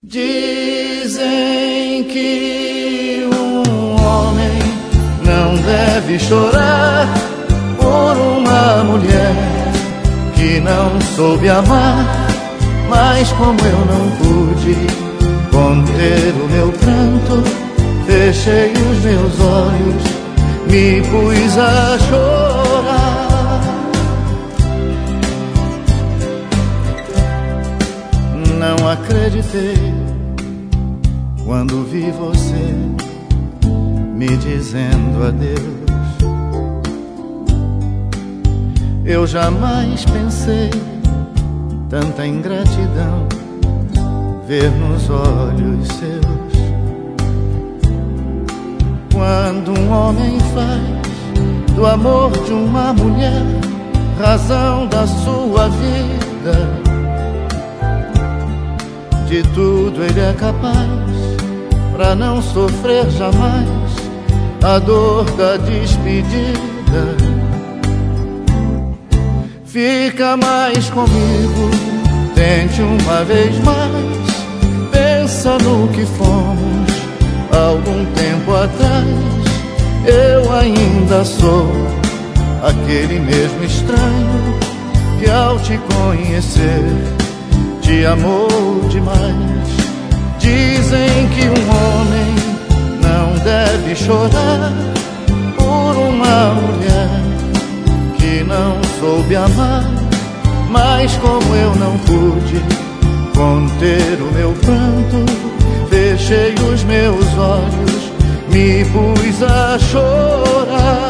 Dizem que um homem não deve chorar por uma mulher que não soube amar, mas como eu não pude conter o meu pranto, fechei os meus olhos, me pus a chorar. Não acreditei quando vi você me dizendo adeus. Eu jamais pensei tanta ingratidão ver nos olhos seus. Quando um homem faz do amor de uma mulher razão da sua vida, de tudo ele é capaz pra não sofrer jamais a dor da despedida. Fica mais comigo, tente uma vez mais, pensa no que fomos algum tempo atrás. Eu ainda sou aquele mesmo estranho que ao te conhecer te amou demais. Dizem que um homem não deve chorar por uma mulher que não soube amar, mas como eu não pude conter o meu pranto, fechei os meus olhos, me pus a chorar.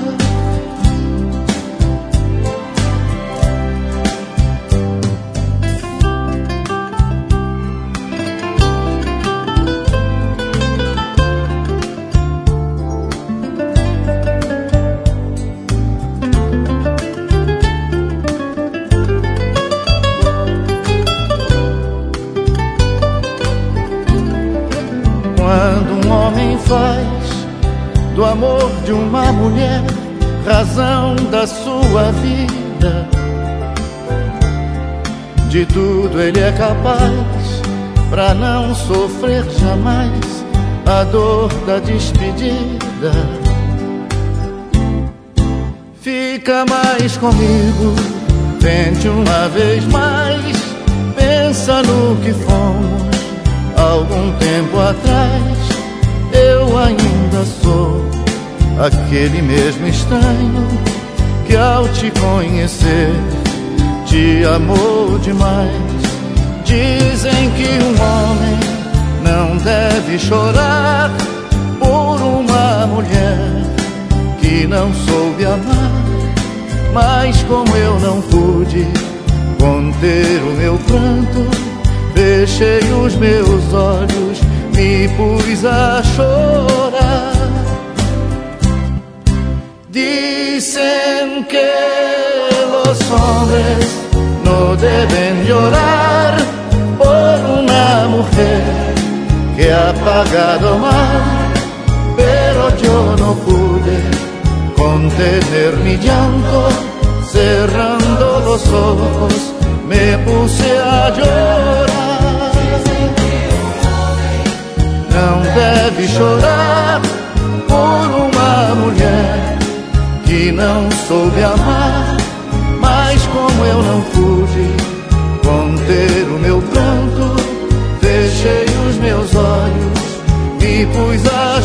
Quando um homem faz do amor de uma mulher razão da sua vida, de tudo ele é capaz pra não sofrer jamais a dor da despedida. Fica mais comigo, tente uma vez mais, pensa no que fomos algum tempo atrás. Eu ainda sou aquele mesmo estranho que ao te conhecer te amou demais. Dizem que um homem não deve chorar por uma mulher que não soube amar, mas como eu não pude conter o meu pranto, fechei os meus olhos, me pus a chorar. Dicen que los hombres no deben llorar por una mujer que ha pagado mal, pero yo no pude contener mi llanto, cerrando los ojos me puse a llorar. Não deve chorar por uma mulher que não soube amar, mas como eu não pude conter o meu pranto, fechei os meus olhos, me pus a